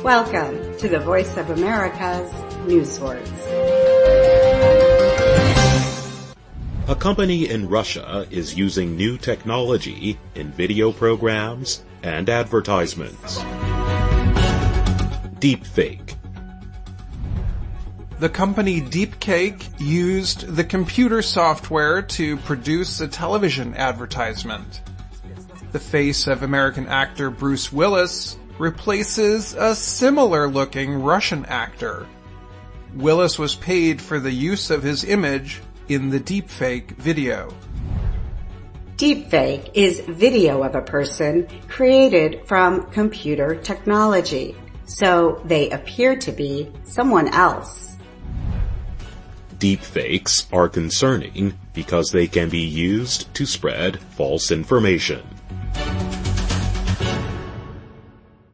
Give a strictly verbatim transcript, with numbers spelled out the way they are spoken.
Welcome to the Voice of America's News Words. A company in Russia is using new technology in video programs and advertisements. Deepfake. The company Deepcake used the computer software to produce a television advertisement. The face of American actor Bruce Willis replaces a similar-looking Russian actor. Willis was paid for the use of his image in the deepfake video. Deepfake is video of a person created from computer technology, so they appear to be someone else. Deepfakes are concerning because they can be used to spread false information.